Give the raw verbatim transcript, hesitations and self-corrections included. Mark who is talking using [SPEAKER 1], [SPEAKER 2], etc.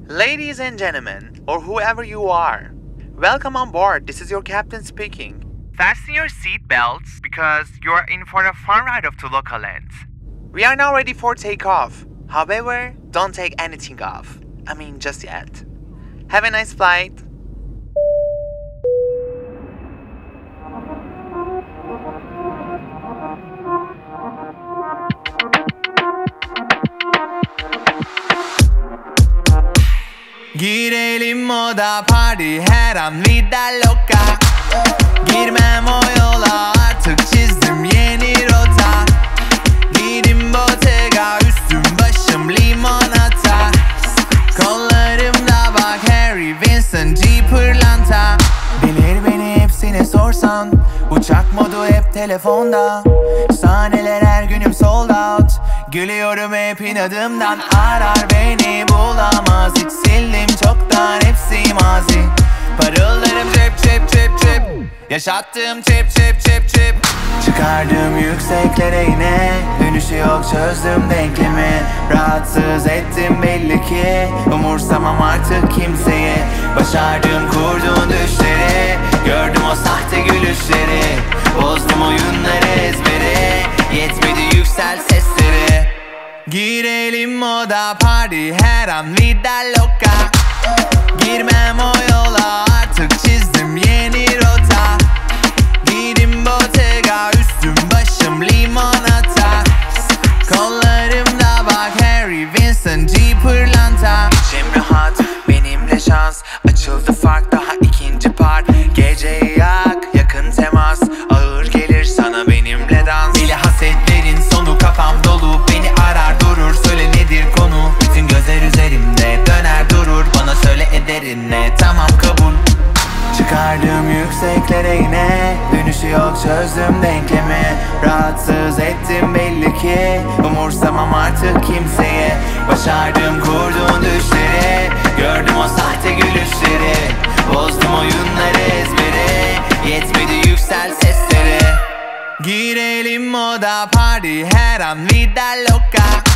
[SPEAKER 1] Ladies and gentlemen, or whoever you are, welcome on board. This is your captain speaking. Fasten your seat belts because you are in for a fun ride of Tulukaland. We are now ready for takeoff. However, don't take anything off. I mean, just yet. Have a nice flight.
[SPEAKER 2] Girelim moda party her an vida loca. Girmem o yola artık çizdim yeni rota. Giydim Bottega üstüm başım limonata. Kollarımda bak Harry Winston G pırlanta. Bilir beni hepsine sorsan, uçak modu hep telefonda. Sahneler her günüm sold out. Gülüyorum hep inadımdan. Arar beni bulamaz. Hiç sildim çoktan hepsi mazi. Parıllarım cep cep cep cep. Yaşattığım çep çep çep çep. Çıkardım yükseklere yine. Dönüşü yok çözdüm denklemi. Rahatsız ettim belli ki. Umursamam artık kimseyi. Başardım kurduğun düşleri. Gördüm o sahte gülüşleri. Bozdum oyunları ezbere. Yetmedi yüksel sesleri. Girelim moda party her an vida loca. Girmem o yola artık çizdim yeni rota. Giydim Bottega üstüm başım limonata. Kollarımda bak Harry Winston G pırlanta. İçim rahat benimle şans. Açıldı fark daha ikinci part. Geceyi yak yakın temas. Ağır gelir sana benimle dans. Bile hasetlerin sonu kafam dolu. Beni arar durur söyle nedir konu. Bütün gözler üzerimde döner durur. Bana söyle ederin ne tamam kabul. Çıkardım yükseklere yine. Dönüşü yok çözdüm denklemi. Rahatsız ettim belli ki. Umursamam artık kimseye. Başardım kurduğun düşleri. Gördüm o sahte gülüşleri. Bozdum oyunları ezbere. Yetmedi yüksel sesleri. Girelim moda party her an vida loca.